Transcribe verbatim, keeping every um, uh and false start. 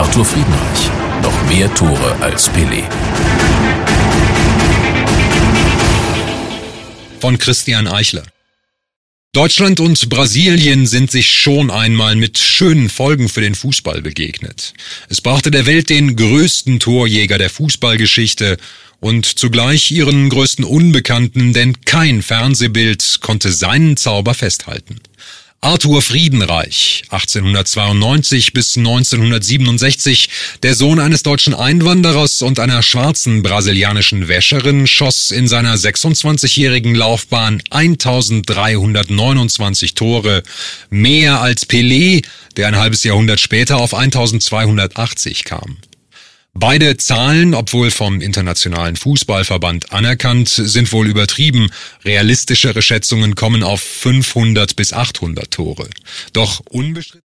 Arthur Friedenreich. Noch mehr Tore als Pelé. Von Christian Eichler. Deutschland und Brasilien sind sich schon einmal mit schönen Folgen für den Fußball begegnet. Es brachte der Welt den größten Torjäger der Fußballgeschichte und zugleich ihren größten Unbekannten, denn kein Fernsehbild konnte seinen Zauber festhalten. Arthur Friedenreich, achtzehnhundertzweiundneunzig bis neunzehnhundertsiebenundsechzig, der Sohn eines deutschen Einwanderers und einer schwarzen brasilianischen Wäscherin, schoss in seiner sechsundzwanzigjährigen Laufbahn eintausenddreihundertneunundzwanzig Tore, mehr als Pelé, der ein halbes Jahrhundert später auf eintausendzweihundertachtzig kam. Beide Zahlen, obwohl vom Internationalen Fußballverband anerkannt, sind wohl übertrieben. Realistischere Schätzungen kommen auf fünfhundert bis achthundert Tore. Doch unbestritten